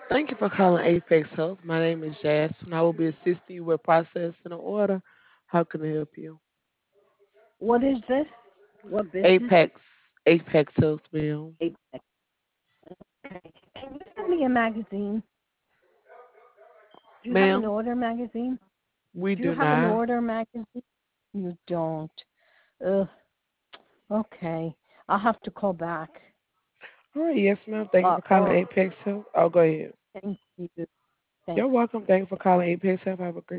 Thank you for calling Apex Health. My name is Jasmine. I will be assisting you with processing an order. How can I help you? What is this? What business? Apex Health, ma'am. Apex. Can you send me a magazine? Do you have an Ma'am, order magazine? we Do you do have an not. order magazine? You don't. Ugh. Okay. I'll have to call back. All right, yes, ma'am. Thank you for calling Or Apex Health. I'll go ahead. thank you. You're Thanks. welcome. Thank you for calling Apex Health. Have a great